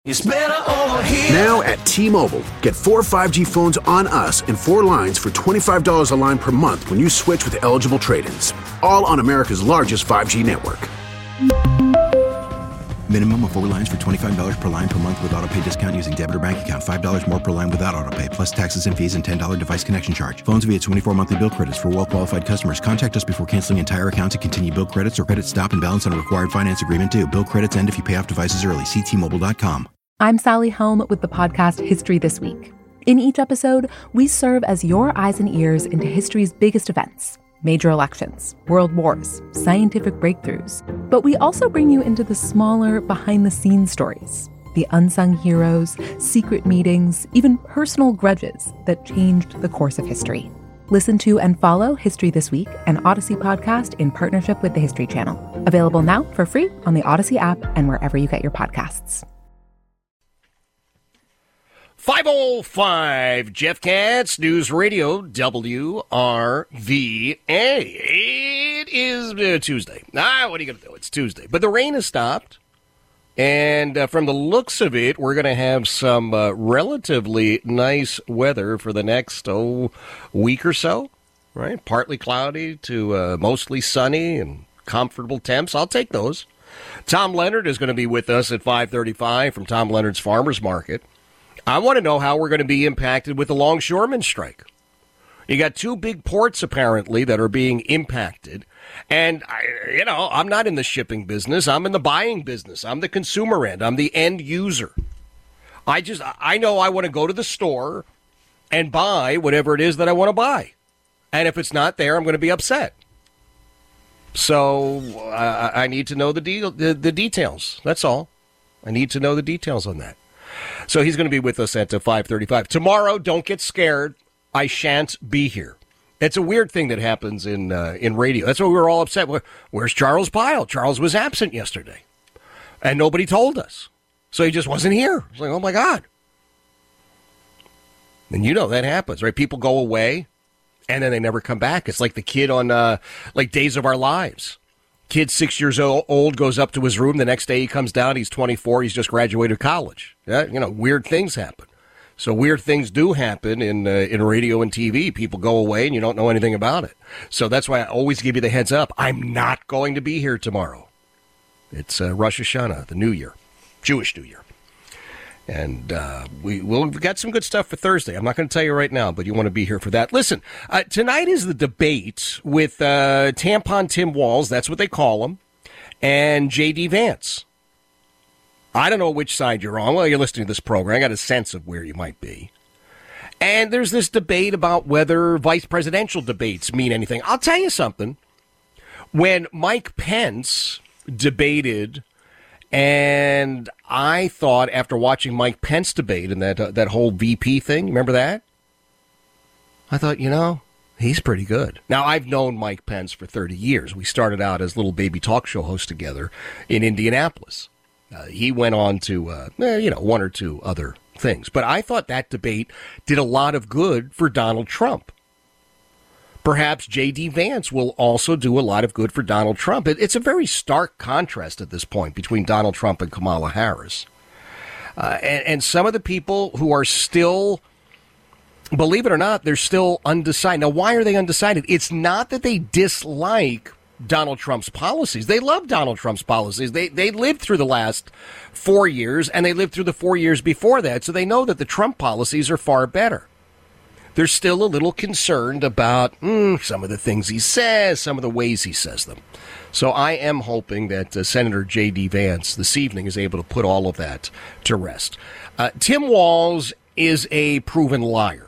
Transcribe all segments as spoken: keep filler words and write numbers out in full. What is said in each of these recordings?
It's better over here. Now at T-Mobile, get four five G phones on us and four lines for twenty-five dollars a line per month when you switch with eligible trade-ins. All on America's largest five G network. Minimum of four lines for twenty-five dollars per line per month with autopay discount using debit or bank account. five dollars more per line without autopay, plus taxes and fees and ten dollars device connection charge. Phones via twenty-four monthly bill credits for well-qualified customers. Contact us before canceling entire account to continue bill credits or credit stop and balance on a required finance agreement due. Bill credits end if you pay off devices early. See T Mobile dot com. I'm Sally Helm with the podcast History This Week. In each episode, we serve as your eyes and ears into history's biggest events, major elections, world wars, scientific breakthroughs. But we also bring you into the smaller, behind-the-scenes stories, the unsung heroes, secret meetings, even personal grudges that changed the course of history. Listen to and follow History This Week, an Odyssey podcast in partnership with the History Channel. Available now for free on the Odyssey app and wherever you get your podcasts. five oh five, Jeff Katz, News Radio, W R V A. It is uh, Tuesday. Ah, what are you going to do? It's Tuesday. But the rain has stopped. And uh, from the looks of it, we're going to have some uh, relatively nice weather for the next, oh, week or so. Right? Partly cloudy to uh, mostly sunny and comfortable temps. I'll take those. Tom Leonard is going to be with us at five thirty-five from Tom Leonard's Farmers Market. I want to know how we're going to be impacted with the longshoremen strike. You got two big ports, apparently, that are being impacted. And, I, you know, I'm not in the shipping business. I'm in the buying business. I'm the consumer end. I'm the end user. I just, I know I want to go to the store and buy whatever it is that I want to buy. And if it's not there, I'm going to be upset. So uh, I need to know the, deal, the, the details. That's all. I need to know the details on that. So he's going to be with us at five thirty-five. Tomorrow, don't get scared. I shan't be here. It's a weird thing that happens in uh, in radio. That's why we were all upset. Where's Charles Pyle? Charles was absent yesterday. And nobody told us. So he just wasn't here. It's like, oh, my God. And you know that happens, right? People go away, and then they never come back. It's like the kid on, uh, like, Days of Our Lives. Kid six years old goes up to his room. The next day he comes down. He's twenty-four. He's just graduated college. Yeah, you know, weird things happen. So weird things do happen in uh, in radio and T V. People go away and you don't know anything about it. So that's why I always give you the heads up. I'm not going to be here tomorrow. It's uh, Rosh Hashanah, the New Year, Jewish New Year. And uh, we, we'll, we've got some good stuff for Thursday. I'm not going to tell you right now, but you want to be here for that. Listen, uh, tonight is the debate with uh, Tampon Tim Walz, that's what they call him, and J D. Vance. I don't know which side you're on. Well, you're listening to this program. I got a sense of where you might be. And there's this debate about whether vice presidential debates mean anything. I'll tell you something. When Mike Pence debated, and I thought after watching Mike Pence debate and that uh, that whole V P thing, remember that? I thought, you know, he's pretty good. Now, I've known Mike Pence for thirty years. We started out as little baby talk show hosts together in Indianapolis. Uh, he went on to, uh, eh, you know, one or two other things. But I thought that debate did a lot of good for Donald Trump. Perhaps J D. Vance will also do a lot of good for Donald Trump. It, it's a very stark contrast at this point between Donald Trump and Kamala Harris. Uh, and, and some of the people who are still, believe it or not, they're still undecided. Now, why are they undecided? It's not that they dislike Donald Trump's policies. They love Donald Trump's policies. They they lived through the last four years, and they lived through the four years before that, so they know that the Trump policies are far better. They're still a little concerned about mm, some of the things he says, some of the ways he says them. So I am hoping that uh, Senator J D. Vance this evening is able to put all of that to rest. Uh, Tim Walz is a proven liar.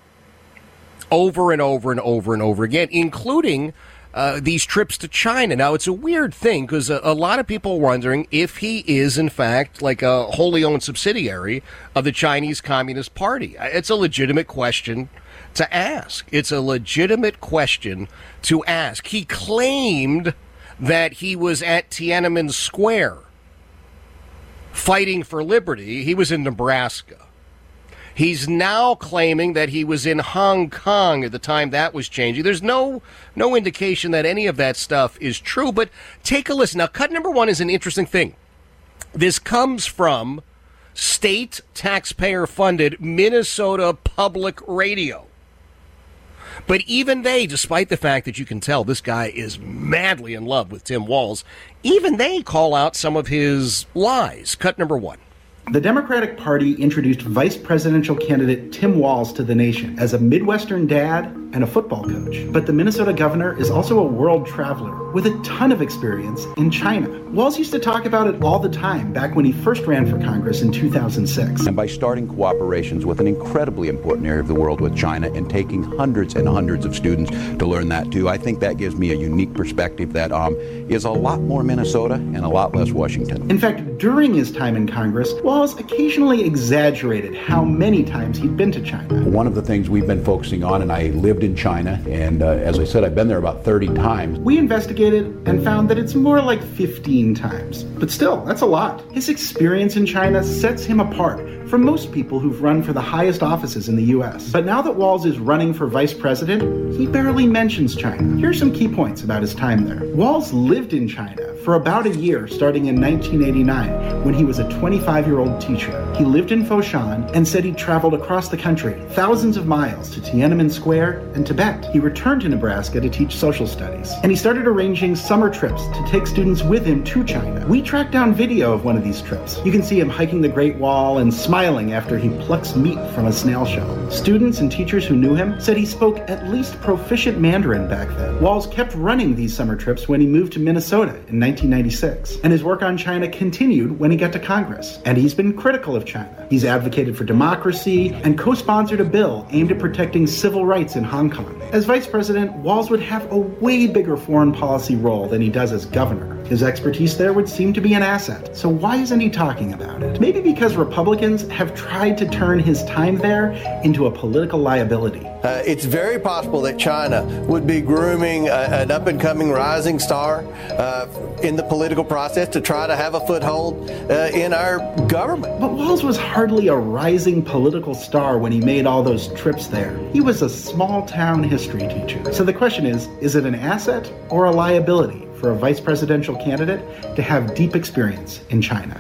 Over and over and over and over again, including uh, these trips to China. Now, it's a weird thing because a, a lot of people are wondering if he is, in fact, like a wholly owned subsidiary of the Chinese Communist Party. It's a legitimate question to ask. It's a legitimate question to ask. He claimed that he was at Tiananmen Square fighting for liberty. He was in Nebraska. He's now claiming that he was in Hong Kong at the time that was changing. There's no no indication that any of that stuff is true, but take a listen. Now, cut number one is an interesting thing. This comes from state taxpayer-funded Minnesota Public Radio. But even they, despite the fact that you can tell this guy is madly in love with Tim Walz, even they call out some of his lies. Cut number one. The Democratic Party introduced vice presidential candidate Tim Walz to the nation as a Midwestern dad and a football coach. But the Minnesota governor is also a world traveler with a ton of experience in China. Walz used to talk about it all the time back when he first ran for Congress in two thousand six. And by starting cooperations with an incredibly important area of the world with China and taking hundreds and hundreds of students to learn that too, I think that gives me a unique perspective that um, is a lot more Minnesota and a lot less Washington. In fact, during his time in Congress, Walz occasionally exaggerated how many times he'd been to China. One of the things we've been focusing on, and I lived in China, and uh, as I said, I've been there about thirty times. We investigated and found that it's more like fifteen times. But still, that's a lot. His experience in China sets him apart from most people who've run for the highest offices in the U S. But now that Walz is running for vice president, he barely mentions China. Here are some key points about his time there. Walz lived in China for about a year, starting in nineteen eighty-nine, when he was a twenty-five-year-old teacher. He lived in Foshan and said he traveled across the country, thousands of miles, to Tiananmen Square and Tibet. He returned to Nebraska to teach social studies, and he started arranging summer trips to take students with him to China. We tracked down video of one of these trips. You can see him hiking the Great Wall and smiling after he plucks meat from a snail shell. Students and teachers who knew him said he spoke at least proficient Mandarin back then. Walz kept running these summer trips when he moved to Minnesota in nineteen ninety-six, and his work on China continued when he got to Congress. And he's been critical of China. He's advocated for democracy and co-sponsored a bill aimed at protecting civil rights in Hong Kong. As vice president, Walz would have a way bigger foreign policy role than he does as governor. His expertise there would seem to be an asset. So why isn't he talking about it? Maybe because Republicans have tried to turn his time there into a political liability. Uh, it's very possible that China would be grooming a, an up-and-coming rising star uh, in the political process to try to have a foothold uh, in our government. But Walz was hardly a rising political star when he made all those trips there. He was a small-town history teacher. So the question is, is it an asset or a liability for a vice presidential candidate to have deep experience in China?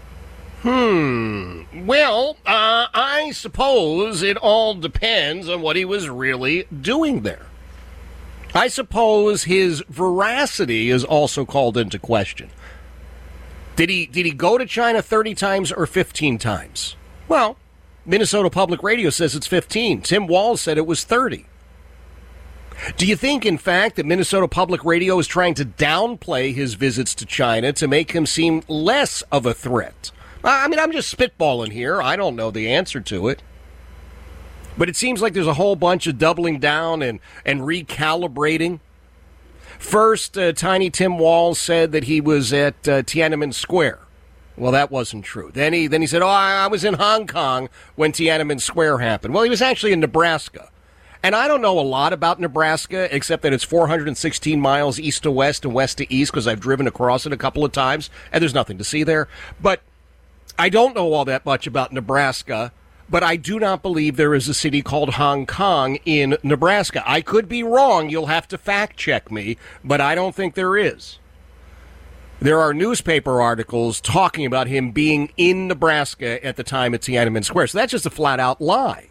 Hmm. Well, uh, I suppose it all depends on what he was really doing there. I suppose his veracity is also called into question. Did he did he go to China thirty times or fifteen times? Well, Minnesota Public Radio says it's fifteen. Tim Walz said it was thirty. Do you think, in fact, that Minnesota Public Radio is trying to downplay his visits to China to make him seem less of a threat? I mean, I'm just spitballing here. I don't know the answer to it. But it seems like there's a whole bunch of doubling down and, and recalibrating. First, uh, Tiny Tim Walz said that he was at uh, Tiananmen Square. Well, that wasn't true. Then he then he said, oh, I, I was in Hong Kong when Tiananmen Square happened. Well, he was actually in Nebraska. And I don't know a lot about Nebraska, except that it's four hundred sixteen miles east to west and west to east, because I've driven across it a couple of times, and there's nothing to see there. But I don't know all that much about Nebraska, but I do not believe there is a city called Hong Kong in Nebraska. I could be wrong. You'll have to fact check me, but I don't think there is. There are newspaper articles talking about him being in Nebraska at the time at Tiananmen Square. So that's just a flat-out lie.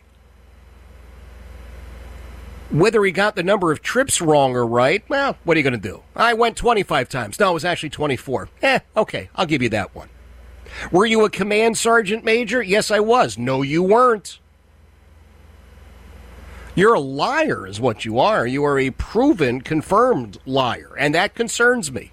Whether he got the number of trips wrong or right, well, what are you going to do? I went twenty-five times. No, it was actually twenty-four. Eh, okay, I'll give you that one. Were you a command sergeant major? Yes, I was. No, you weren't. You're a liar is what you are. You are a proven, confirmed liar, and that concerns me.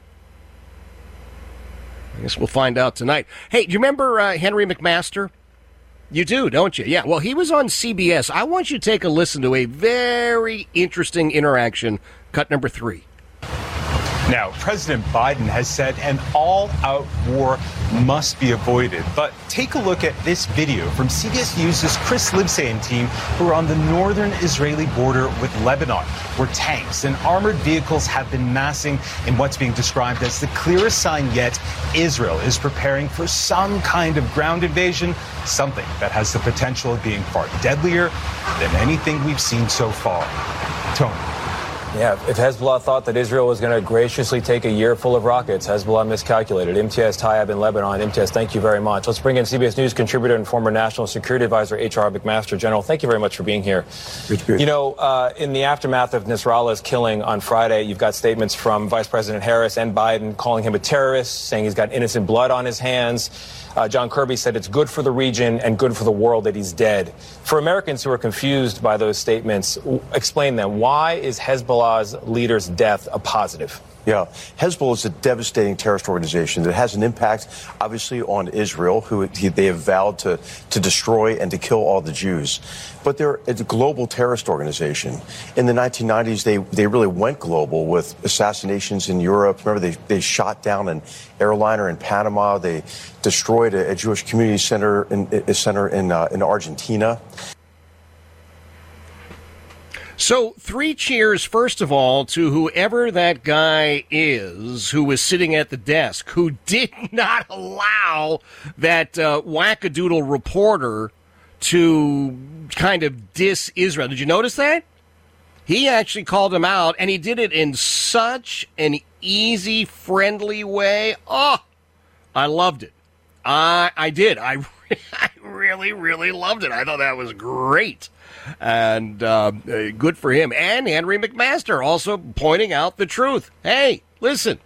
I guess we'll find out tonight. Hey, do you remember uh, Henry McMaster? You do, don't you? Yeah, well, he was on C B S. I want you to take a listen to a very interesting interaction, cut number three. Now, President Biden has said an all-out war must be avoided. But take a look at this video from C B S News' Chris Libsay and team, who are on the northern Israeli border with Lebanon, where tanks and armored vehicles have been massing in what's being described as the clearest sign yet Israel is preparing for some kind of ground invasion, something that has the potential of being far deadlier than anything we've seen so far. Tony. Yeah, if Hezbollah thought that Israel was going to graciously take a year full of rockets, Hezbollah miscalculated. Imtiaz Tayeb in Lebanon. Imtiaz, thank you very much. Let's bring in C B S News contributor and former National Security Advisor H R McMaster. General, thank you very much for being here. You know, uh, in the aftermath of Nasrallah's killing on Friday, you've got statements from Vice President Harris and Biden calling him a terrorist, saying he's got innocent blood on his hands. Uh, John Kirby said it's good for the region and good for the world that he's dead. For Americans who are confused by those statements, explain them. Why is Hezbollah's leader's death a positive? Yeah, Hezbollah is a devastating terrorist organization that has an impact, obviously, on Israel, who they have vowed to, to destroy and to kill all the Jews. But they're a global terrorist organization. In the nineteen nineties, they, they really went global with assassinations in Europe. Remember, they, they shot down an airliner in Panama. They destroyed a, a Jewish community center in, a center in, uh, in Argentina. So, three cheers, first of all, to whoever that guy is who was sitting at the desk, who did not allow that uh, wackadoodle reporter to kind of diss Israel. Did you notice that? He actually called him out, and he did it in such an easy, friendly way. Oh, I loved it. I, I did. I, I really, really loved it. I thought that was great. And uh, good for him. And Henry McMaster also pointing out the truth. Hey, listen.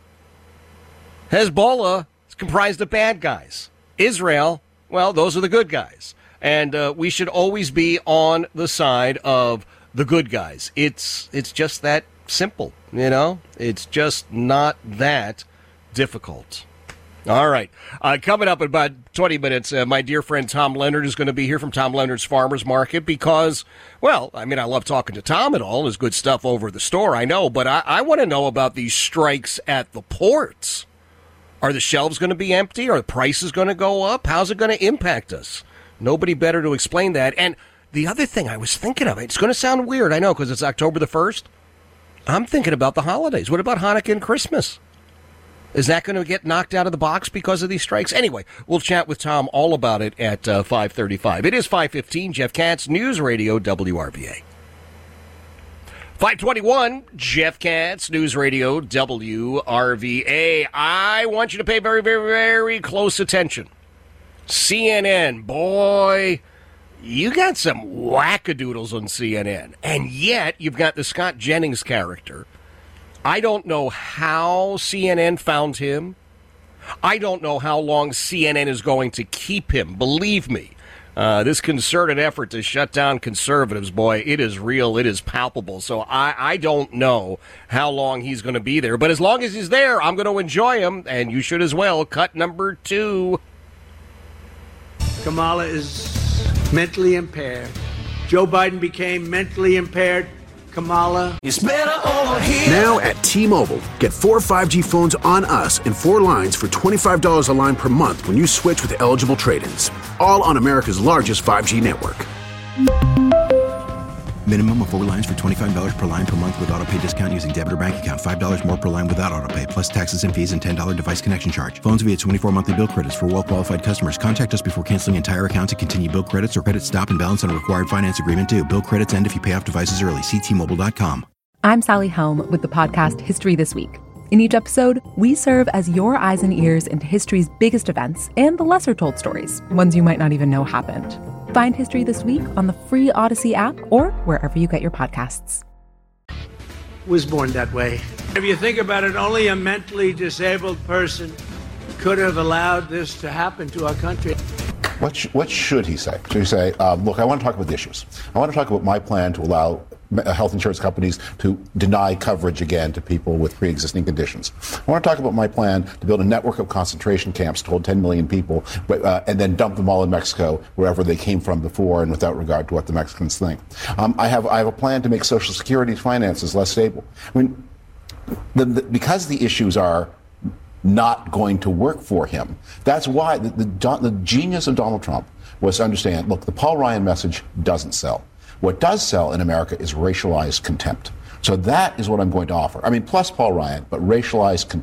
Hezbollah is comprised of bad guys. Israel, well, those are the good guys. And uh, we should always be on the side of the good guys. It's it's just that simple, you know? It's just not that difficult. All right. Uh, coming up in about twenty minutes, uh, my dear friend Tom Leonard is going to be here from Tom Leonard's Farmers Market because, well, I mean, I love talking to Tom and all. There's good stuff over at the store, I know, but I, I want to know about these strikes at the ports. Are the shelves going to be empty? Are the prices going to go up? How's it going to impact us? Nobody better to explain that. And the other thing I was thinking of, it's going to sound weird, I know, because it's October the first. I'm thinking about the holidays. What about Hanukkah and Christmas? Is that going to get knocked out of the box because of these strikes? Anyway, we'll chat with Tom all about it at uh, five thirty-five. It is five fifteen, Jeff Katz, News Radio W R V A. five twenty-one, Jeff Katz, News Radio W R V A. I want you to pay very, very, very close attention. C N N, boy, you got some wackadoodles on C N N. And yet, you've got the Scott Jennings character. I don't know how C N N found him. I don't know how long C N N is going to keep him. Believe me, uh, this concerted effort to shut down conservatives, boy, it is real. It is palpable. So I, I don't know how long he's going to be there. But as long as he's there, I'm going to enjoy him, and you should as well. Cut number two. Kamala is mentally impaired. Joe Biden became mentally impaired. Kamala is better over here. Now at T-Mobile, get four five G phones on us and four lines for twenty-five dollars a line per month when you switch with eligible trade-ins. All on America's largest five G network. Minimum of four lines for twenty-five dollars per line per month with auto pay discount using debit or bank account. five dollars more per line without auto pay, plus taxes and fees and ten dollars device connection charge. Phones via twenty-four monthly bill credits for well-qualified customers. Contact us before canceling entire account to continue bill credits or credit stop and balance on required finance agreement due. Bill credits end if you pay off devices early. See T Mobile dot com. I'm Sally Helm with the podcast History This Week. In each episode, we serve as your eyes and ears into history's biggest events and the lesser-told stories, ones you might not even know happened. Find History This Week on the free Odyssey app or wherever you get your podcasts. Was born that way. If you think about it, only a mentally disabled person could have allowed this to happen to our country. What, sh- what should he say? Should he say, um, look, I want to talk about the issues. I want to talk about my plan to allow health insurance companies to deny coverage again to people with pre-existing conditions. I want to talk about my plan to build a network of concentration camps to hold ten million people uh, and then dump them all in Mexico, wherever they came from before and without regard to what the Mexicans think. Um, I have I have a plan to make Social Security's finances less stable. I mean, the, the, because the issues are not going to work for him. That's why the, the, the genius of Donald Trump was to understand, look, the Paul Ryan message doesn't sell. What does sell in America is racialized contempt. So that is what I'm going to offer. I mean, plus Paul Ryan, but racialized contempt.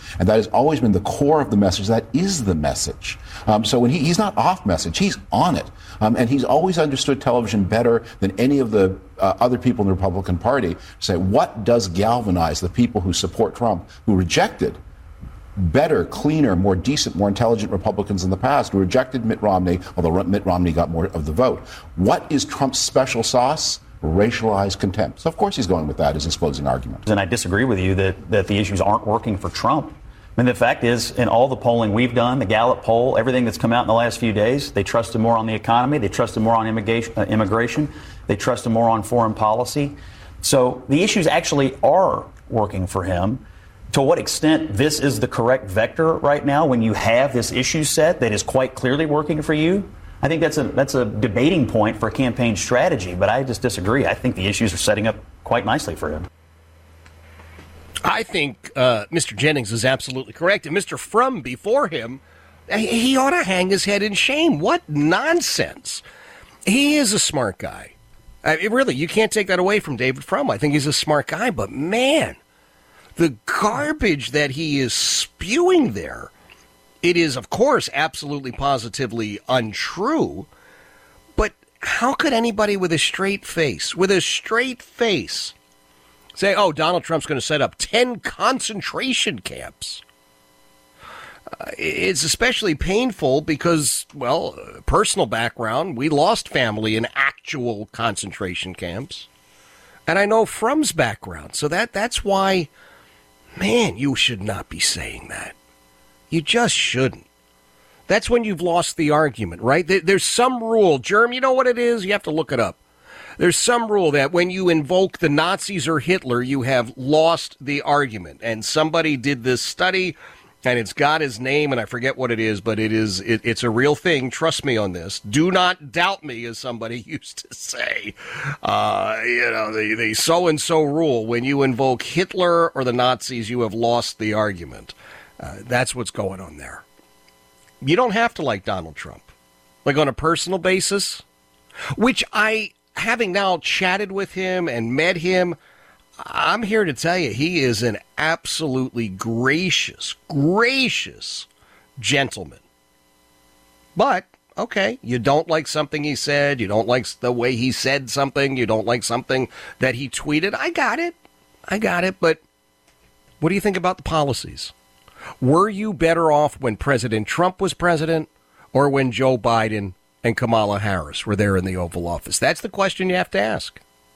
And that has always been the core of the message. That is the message. Um, so when he, he's not off message, he's on it. Um, and he's always understood television better than any of the uh, other people in the Republican Party to say, what does galvanize the people who support Trump, who rejected better, cleaner, more decent, more intelligent Republicans in the past, who rejected Mitt Romney, although Mitt Romney got more of the vote. What is Trump's special sauce? Racialized contempt. So, of course, he's going with that as his closing argument. And I disagree with you that, that the issues aren't working for Trump. I mean, the fact is, in all the polling we've done, the Gallup poll, everything that's come out in the last few days, they trusted more on the economy, they trusted more on immigration, uh, immigration, they trusted more on foreign policy. So the issues actually are working for him. To what extent this is the correct vector right now when you have this issue set that is quite clearly working for you, I think that's a that's a debating point for campaign strategy, but I just disagree. I think the issues are setting up quite nicely for him. I think uh, Mister Jennings is absolutely correct. And Mister Frum before him, he ought to hang his head in shame. What nonsense. He is a smart guy. I mean, really, you can't take that away from David Frum. I think he's a smart guy, but man, the garbage that he is spewing there, it is, of course, absolutely positively untrue, but how could anybody with a straight face, with a straight face, say, oh, Donald Trump's going to set up ten concentration camps? Uh, it's especially painful because, well, personal background, we lost family in actual concentration camps, and I know Frum's background, so that that's why, man, you should not be saying that. You just shouldn't. That's when you've lost the argument, right? There's some rule. Germ, you know what it is? You have to look it up. There's some rule that when you invoke the Nazis or Hitler, you have lost the argument. And somebody did this study, and it's got his name, and I forget what it is, but it is it, it's a real thing. Trust me on this. Do not doubt me, as somebody used to say. Uh, you know, the, the so-and-so rule. When you invoke Hitler or the Nazis, you have lost the argument. Uh, that's what's going on there. You don't have to like Donald Trump. Like on a personal basis, which I, having now chatted with him and met him, I'm here to tell you he is an absolutely gracious, gracious gentleman. But, okay, you don't like something he said, you don't like the way he said something, you don't like something that he tweeted. I got it. I got it. But what do you think about the policies? Were you better off when President Trump was president or when Joe Biden and Kamala Harris were there in the Oval Office? That's the question you have to ask.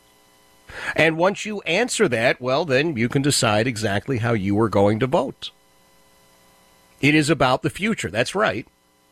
And once you answer that, well, then you can decide exactly how you are going to vote. It is about the future. That's right.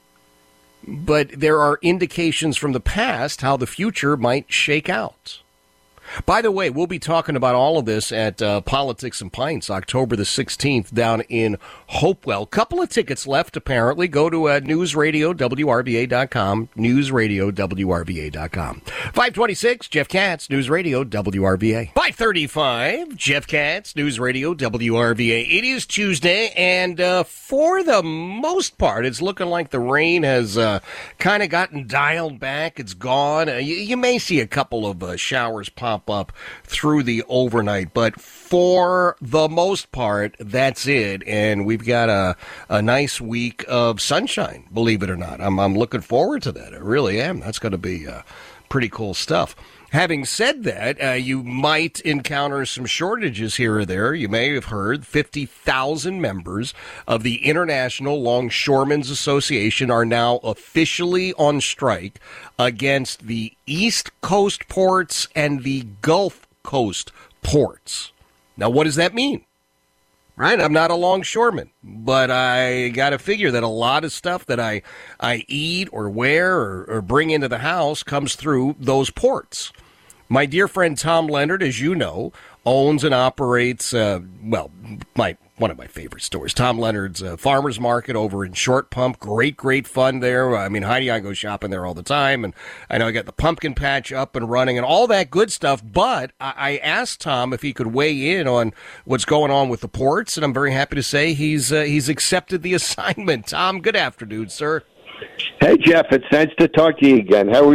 But there are indications from the past how the future might shake out. By the way, we'll be talking about all of this at uh, Politics and Pints, October the sixteenth, down in Hopewell. Couple of tickets left, apparently. Go to uh, news radio W R V A dot com, news radio W R V A dot com. five twenty-six, Jeff Katz, News Radio W R V A. five thirty-five, Jeff Katz, News Radio W R V A. It is Tuesday, and uh, for the most part, it's looking like the rain has uh, kind of gotten dialed back. It's gone. Uh, you, you may see a couple of uh, showers pop up through the overnight, but for the most part, that's it. And we've got a, a nice week of sunshine, believe it or not. I'm, I'm looking forward to that. I really am. That's going to be uh, pretty cool stuff. Having said that, uh, you might encounter some shortages here or there. You may have heard fifty thousand members of the International Longshoremen's Association are now officially on strike against the East Coast ports and the Gulf Coast ports. Now, what does that mean? Right? I'm not a longshoreman, but I got to figure that a lot of stuff that I, I eat or wear or, or bring into the house comes through those ports. My dear friend Tom Leonard, as you know, owns and operates, uh, well, my one of my favorite stores, Tom Leonard's uh, Farmer's Market over in Short Pump. Great, great fun there. I mean, Heidi and I go shopping there all the time, and I know I got the pumpkin patch up and running and all that good stuff, but I, I asked Tom if he could weigh in on what's going on with the ports, and I'm very happy to say he's uh, he's accepted the assignment. Tom, good afternoon, sir. Hey, Jeff, it's nice to talk to you again. How are you?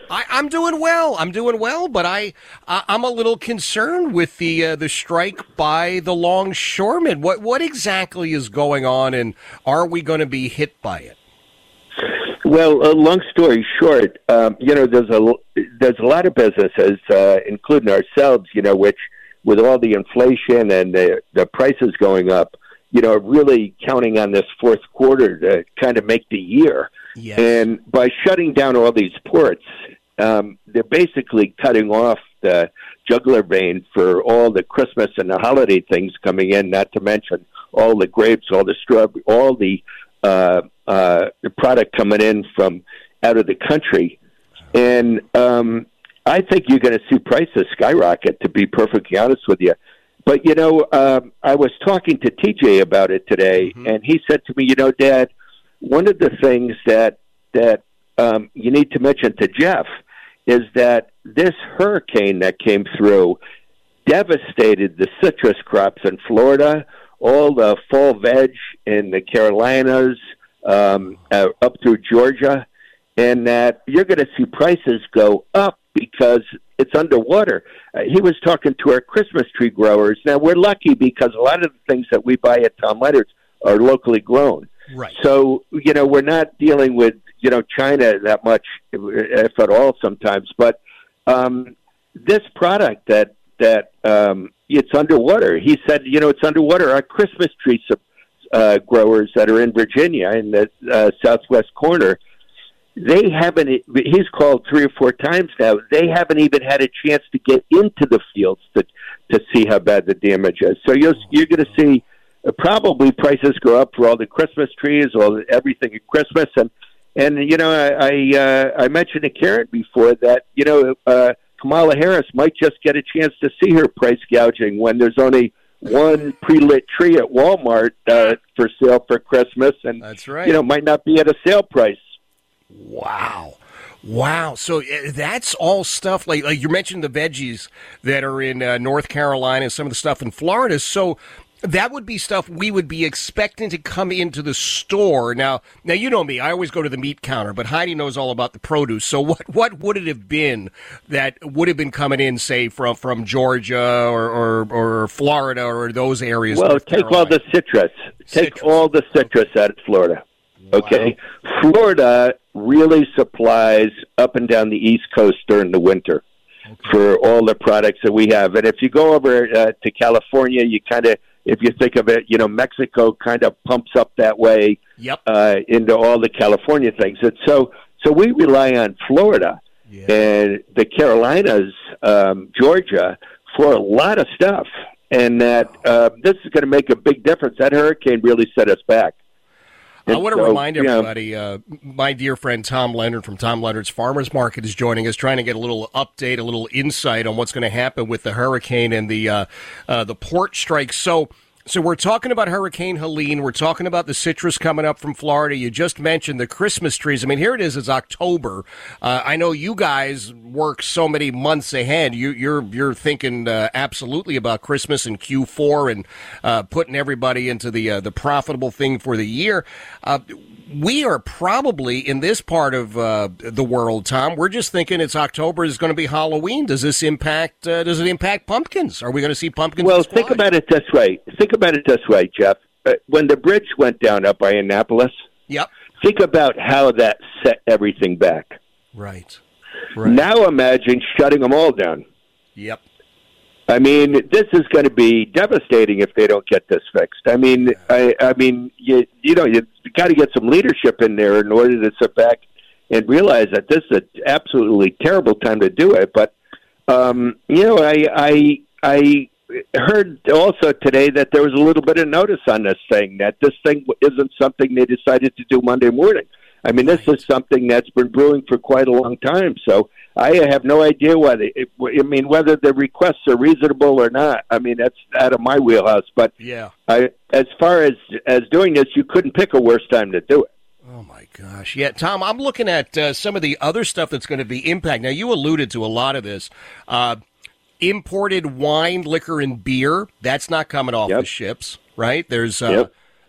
I, I'm doing well. I'm doing well, but I, uh, I'm a little concerned with the uh, the strike by the longshoremen. What what exactly is going on, and are we going to be hit by it? Well, uh, long story short, um, you know, there's a there's a lot of businesses, uh, including ourselves, you know, which with all the inflation and the the prices going up, you know, really counting on this fourth quarter to kind of make the year. Yes. And by shutting down all these ports, um, they're basically cutting off the jugular vein for all the Christmas and the holiday things coming in, not to mention all the grapes, all the strawberry, all the, uh, uh, the product coming in from out of the country. And um, I think you're going to see prices skyrocket, to be perfectly honest with you. But, you know, um, I was talking to T J about it today, mm-hmm. and he said to me, you know, Dad, one of the things that that um, you need to mention to Jeff is that this hurricane that came through devastated the citrus crops in Florida, all the fall veg in the Carolinas, um, uh, up through Georgia, and that you're going to see prices go up because it's underwater. Uh, he was talking to our Christmas tree growers. Now, we're lucky because a lot of the things that we buy at Tom Leonard's are locally grown. Right. So, you know, we're not dealing with, you know, China that much, if at all sometimes. But um, this product that, that um, it's underwater, he said, you know, it's underwater. Our Christmas tree uh, growers that are in Virginia in the uh, southwest corner, they haven't, he's called three or four times now, they haven't even had a chance to get into the fields to, to see how bad the damage is. So you're, you're going to see Uh, probably prices go up for all the Christmas trees, all the, everything at Christmas, and and you know I I, uh, I mentioned to Karen before that you know uh, Kamala Harris might just get a chance to see her price gouging when there's only one pre-lit tree at Walmart uh, for sale for Christmas, and that's right. You know might not be at a sale price. Wow. Wow. So uh, that's all stuff like, like you mentioned the veggies that are in uh, North Carolina, some of the stuff in Florida. So that would be stuff we would be expecting to come into the store. Now, now you know me. I always go to the meat counter, but Heidi knows all about the produce. So what, what would it have been that would have been coming in, say, from, from Georgia or, or, or Florida or those areas? Well, take all the citrus. Take citrus. all the citrus out of Florida. Wow. Okay? Florida really supplies up and down the East Coast during the winter. Okay. For all the products that we have. And if you go over uh, to California, you kind of, if you think of it, you know, Mexico kind of pumps up that way yep. uh, into all the California things. And so, so we rely on Florida yeah. and the Carolinas, um, Georgia, for a lot of stuff. And that uh, this is going to make a big difference. That hurricane really set us back. And I want to so, remind everybody, you know, uh, my dear friend Tom Leonard from Tom Leonard's Farmers Market is joining us, trying to get a little update, a little insight on what's going to happen with the hurricane and the uh, uh, the port strike. So, so we're talking about Hurricane Helene. We're talking about the citrus coming up from Florida. You just mentioned the Christmas trees. I mean, here it is. It's October. Uh, I know you guys work so many months ahead. You, you're you're thinking uh, absolutely about Christmas in Q four and uh, putting everybody into the uh, the profitable thing for the year. Uh, we are probably in this part of uh, the world, Tom. We're just thinking it's October is going to be Halloween. Does this impact? Uh, does it impact pumpkins? Are we going to see pumpkins? Well, think about it this way. Think about it this way, Jeff. Uh, when the bridge went down up by Annapolis, yep. Think about how that set everything back. Right. Right. Now imagine shutting them all down. Yep. I mean, this is going to be devastating if they don't get this fixed. I mean, I, I mean, you, you know, you got to get some leadership in there in order to sit back and realize that this is an absolutely terrible time to do it. But um, you know, I, I, I heard also today that there was a little bit of notice on this thing, that this thing isn't something they decided to do Monday morning. I mean, this is something that's been brewing for quite a long time. So I have no idea whether, I mean, whether the requests are reasonable or not. I mean, that's out of my wheelhouse. But yeah, I, as far as, as doing this, you couldn't pick a worse time to do it. Oh, my gosh. Yeah, Tom, I'm looking at uh, some of the other stuff that's going to be impact. Now, you alluded to a lot of this. Uh, imported wine, liquor, and beer, that's not coming off yep. the ships, right? There's uh, yep.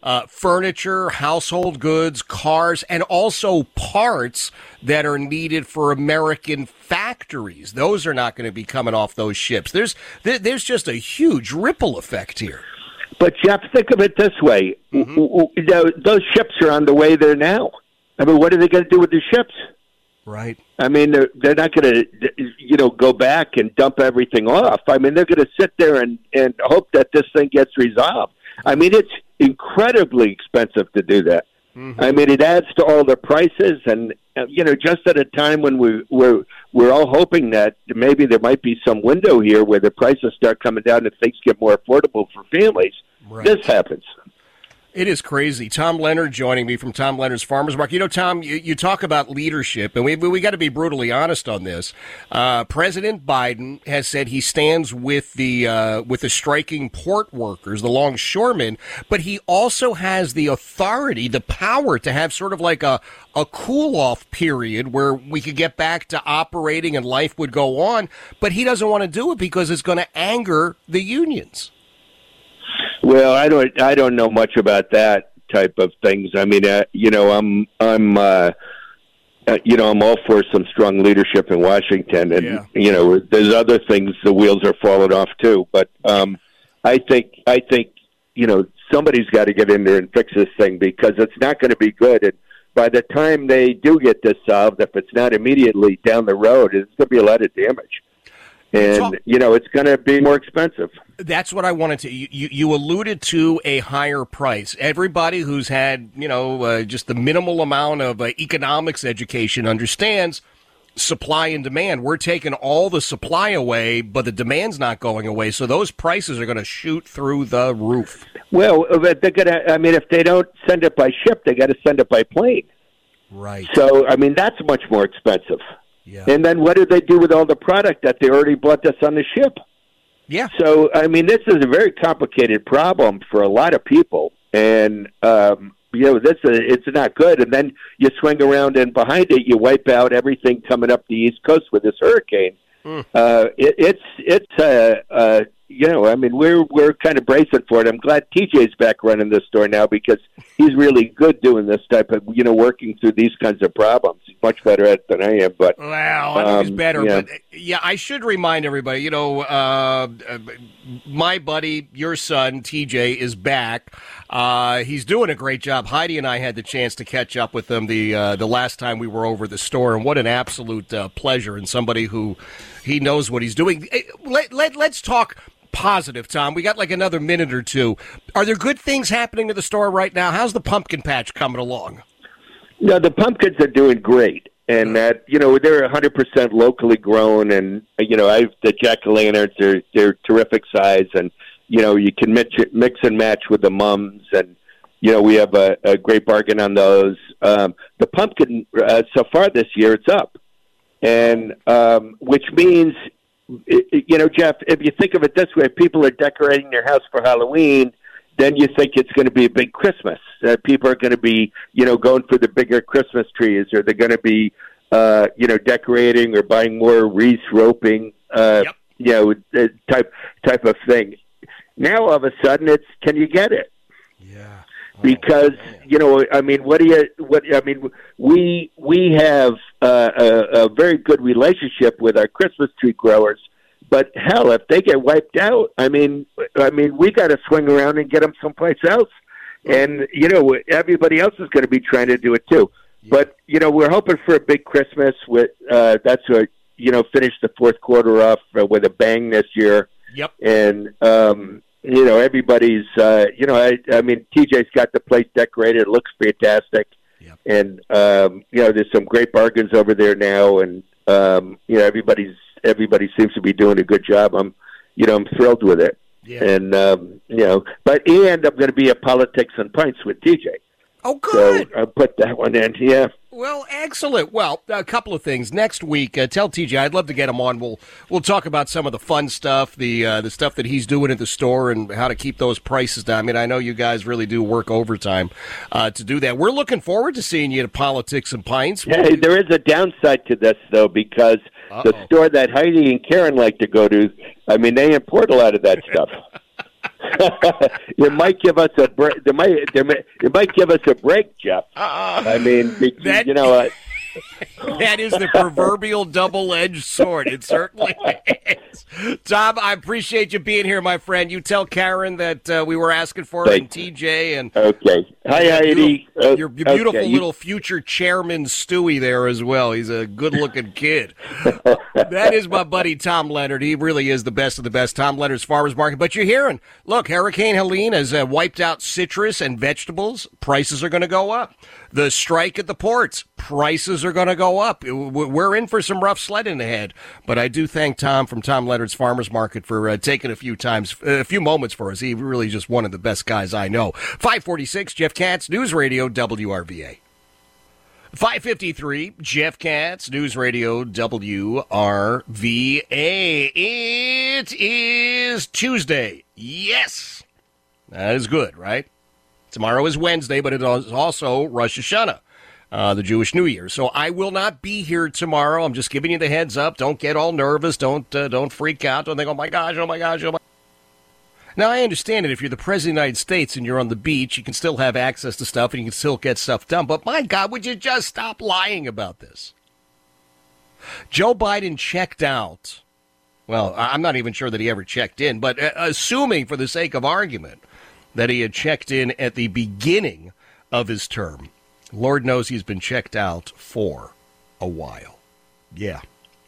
uh, furniture, household goods, cars, and also parts that are needed for American factories. Those are not going to be coming off those ships. There's there's just a huge ripple effect here. But, Jeff, think of it this way. Mm-hmm. Those ships are on the way there now. I mean, what are they going to do with the ships? Right. I mean, they're, they're not going to, you know, go back and dump everything off. I mean, they're going to sit there and, and hope that this thing gets resolved. I mean, it's incredibly expensive to do that. Mm-hmm. I mean, it adds to all the prices, and, you know, just at a time when we, we're, we're all hoping that maybe there might be some window here where the prices start coming down and things get more affordable for families, right. This happens. It is crazy. Tom Leonard joining me from Tom Leonard's Farmers Market. You know, Tom, you, you talk about leadership, and we we got to be brutally honest on this. Uh, President Biden has said he stands with the uh, with the striking port workers, the longshoremen, but he also has the authority, the power to have sort of like a a cool off period where we could get back to operating and life would go on. But he doesn't want to do it because it's going to anger the unions. Well, I don't. I don't know much about that type of things. I mean, uh, you know, I'm. I'm. Uh, uh, you know, I'm all for some strong leadership in Washington, and yeah. you know, there's other things. The wheels are falling off too. But um, I think. I think. You know, somebody's got to get in there and fix this thing because it's not going to be good. And by the time they do get this solved, if it's not immediately down the road, it's going to be a lot of damage. And, you know, it's going to be more expensive. That's what I wanted to. You, you alluded to a higher price. Everybody who's had, you know, uh, just the minimal amount of uh, economics education understands supply and demand. We're taking all the supply away, but the demand's not going away. So those prices are going to shoot through the roof. Well, they're going to, I mean, if they don't send it by ship, they got to send it by plane. Right. So, I mean, that's much more expensive. Yeah. And then what do they do with all the product that they already bought that's on the ship? Yeah. So, I mean, this is a very complicated problem for a lot of people. And, um, you know, this is, it's not good. And then you swing around and behind it, you wipe out everything coming up the East Coast with this hurricane. Mm. Uh, it, it's, it's, uh, uh, you know, I mean, we're we're kind of bracing for it. I'm glad T J's back running this store now because he's really good doing this type of, you know, working through these kinds of problems. He's much better at it than I am. But well, I think um, he's better. Yeah. But yeah, I should remind everybody. You know, uh, my buddy, your son T J, is back. Uh, he's doing a great job. Heidi and I had the chance to catch up with him the uh, the last time we were over the store, and what an absolute uh, pleasure! And somebody who he knows what he's doing. Let, let let's talk positive, Tom. We got like another minute or two. Are there good things happening at the store right now? How's the pumpkin patch coming along? No, the pumpkins are doing great. And that, you know, they're one hundred percent locally grown. And, you know, I've the jack-o'-lanterns, they're, they're terrific size. And, you know, you can mix, mix and match with the mums. And, you know, we have a, a great bargain on those. Um, the pumpkin, uh, so far this year, it's up. And um, which means... You know, Jeff, if you think of it this way, if people are decorating their house for Halloween, then you think it's going to be a big Christmas. Uh, people are going to be, you know, going for the bigger Christmas trees, or they're going to be, uh, you know, decorating or buying more wreath roping, uh, yep. you know, type type of thing. Now, all of a sudden, it's can you get it? Yeah. Oh, because man. you know, I mean, what do you? What I mean, we we have uh, a, a very good relationship with our Christmas tree growers, but hell, if they get wiped out, I mean, I mean, we got to swing around and get them someplace else, and you know, everybody else is going to be trying to do it too. Yeah. But you know, we're hoping for a big Christmas. With uh, that's a you know, finish the fourth quarter off uh, with a bang this year. Yep, and. um You know, everybody's, uh, you know, I, I mean, T J's got the place decorated. It looks fantastic. Yep. And, um, you know, there's some great bargains over there now. And, um, you know, everybody's, everybody seems to be doing a good job. I'm, you know, I'm thrilled with it. Yeah. And, um, you know, but, and I'm going to be at Politics and Pints with T J. Oh, good. So I'll put that one in, yeah. Well, excellent. Well, a couple of things. Next week, uh, tell T J, I'd love to get him on. We'll we'll talk about some of the fun stuff, the uh, the stuff that he's doing at the store and how to keep those prices down. I mean, I know you guys really do work overtime uh, to do that. We're looking forward to seeing you at Politics and Pints. Hey, there is a downside to this, though, because Uh-oh. the store that Heidi and Karen like to go to, I mean, they import a lot of that stuff. it might give us a break. It might, it might give us a break, Jeff. Uh, I mean, that, you know. Uh, that is the proverbial double-edged sword. It certainly is. Tom, I appreciate you being here, my friend. You tell Karen that uh, we were asking for her and T J. And okay. Hi, Heidi. Your, your, your beautiful okay. little future chairman, Stewie, there as well. He's a good-looking kid. That is my buddy, Tom Leonard. He really is the best of the best. Tom Leonard's Farmers Market. But you're hearing, look, Hurricane Helene has uh, wiped out citrus and vegetables. Prices are going to go up. The strike at the ports, prices are going to go up. We're in for some rough sledding ahead. But I do thank Tom from Tom Leonard's Farmers Market for uh, taking a few times, a few moments for us. He really just one of the best guys I know. five forty-six, Jeff Katz, News Radio, W R V A. five fifty-three, Jeff Katz, News Radio, W R V A. It is Tuesday. Yes. That is good, right? Tomorrow is Wednesday, but it is also Rosh Hashanah, uh, the Jewish New Year. So I will not be here tomorrow. I'm just giving you the heads up. Don't get all nervous. Don't uh, don't freak out. Don't think, oh, my gosh, oh, my gosh, oh, my. Now, I understand it. If you're the President of the United States and you're on the beach, you can still have access to stuff and you can still get stuff done. But, my God, would you just stop lying about this? Joe Biden checked out. Well, I'm not even sure that he ever checked in, but uh, assuming for the sake of argument that he had checked in at the beginning of his term. Lord knows he's been checked out for a while. Yeah.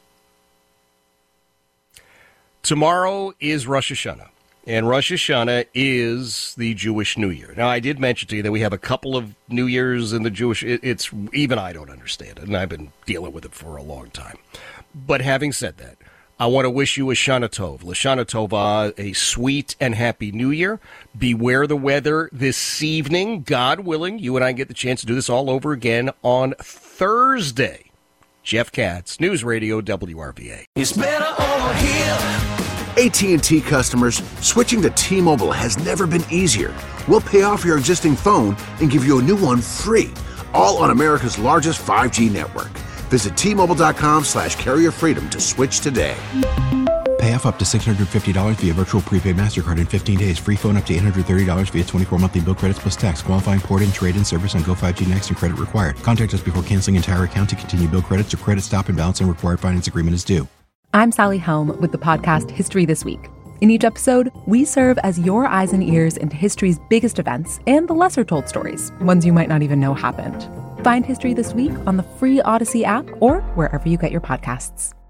Tomorrow is Rosh Hashanah, and Rosh Hashanah is the Jewish New Year. Now, I did mention to you that we have a couple of New Years in the Jewish... It's even I don't understand it, and I've been dealing with it for a long time. But having said that, I want to wish you a Shana Tov, L'Shana Tova, a sweet and happy New Year. Beware the weather this evening. God willing, you and I get the chance to do this all over again on Thursday. Jeff Katz, News Radio, W R V A. It's better over here. A T and T customers, switching to T-Mobile has never been easier. We'll pay off your existing phone and give you a new one free, all on America's largest five G network. Visit T-Mobile.com slash carrier freedom to switch today. Pay off up to six hundred fifty dollars via virtual prepaid MasterCard in fifteen days. Free phone up to eight hundred thirty dollars via twenty-four monthly bill credits plus tax. Qualifying port-in, trade-in service on Go five G Next and credit required. Contact us before canceling entire account to continue bill credits or credit stop and balance and required finance agreement is due. I'm Sally Helm with the podcast History This Week. In each episode, we serve as your eyes and ears into history's biggest events and the lesser-told stories, ones you might not even know happened. Find History This Week on the free Odyssey app or wherever you get your podcasts.